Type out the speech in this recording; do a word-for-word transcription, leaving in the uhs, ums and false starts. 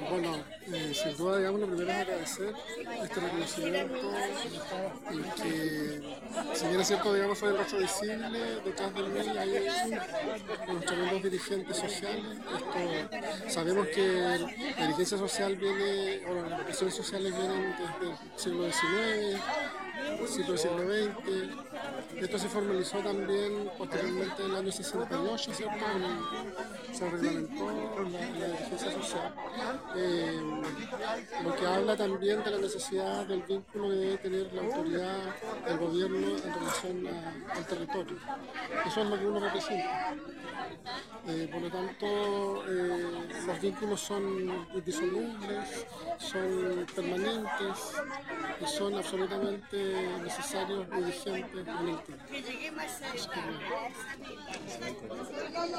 Bueno, eh, sin duda, digamos, lo primero es agradecer este reconocimiento y que, si bien es cierto, digamos, soy el rostro visible, detrás de mí hay unos tremendos dirigentes sociales. Esto, sabemos que la dirigencia social viene, o las organizaciones sociales vienen desde el siglo diecinueve, principios del siglo veinte. Esto se formalizó también posteriormente en el año sesenta y ocho, ¿cierto? Y se reglamentó la, la dirigencia social. Eh, lo que habla también de la necesidad del vínculo que debe tener la autoridad del gobierno en relación a- al territorio. Eso es lo que uno representa. Eh, por lo tanto, eh, los vínculos son indisolubles, son permanentes y son absolutamente necesarios y vigentes en el tiempo. Que llegué más cerca. Así que, Excelente.